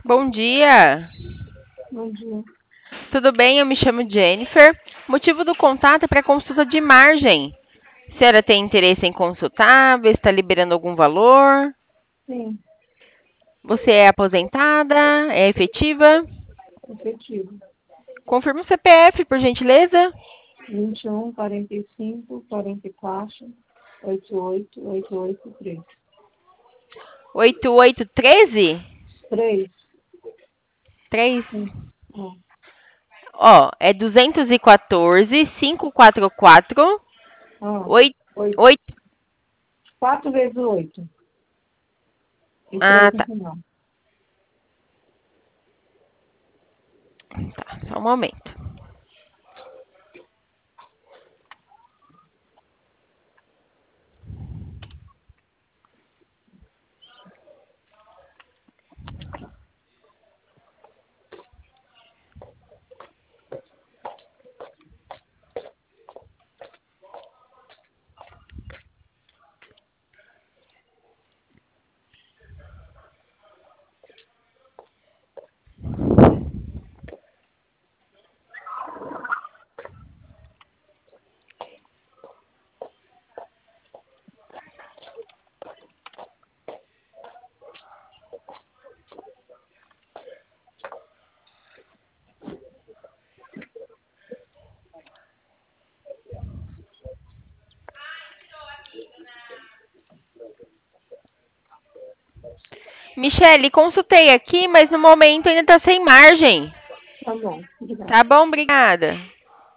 Bom dia, Bom dia. tudo bem? Eu me chamo Jennifer. O motivo do contato é para consulta de margem. A senhora tem interesse em consultar, ver se está liberando algum valor? Sim, Você é aposentada? É efetiva? efetivo. Confirma o CPF, por gentileza. 21, 45, 44, 88, 883. 8813? 3. 3. Sim. Ó, Ó, é 214 544 ó, 8. 8. 8. 4 vezes 8. E Ah, 3 no tá. final. Tá, só um momento. Michele, consultei aqui, mas no momento ainda está sem margem. Tá bom. Obrigada. Tá bom, obrigada.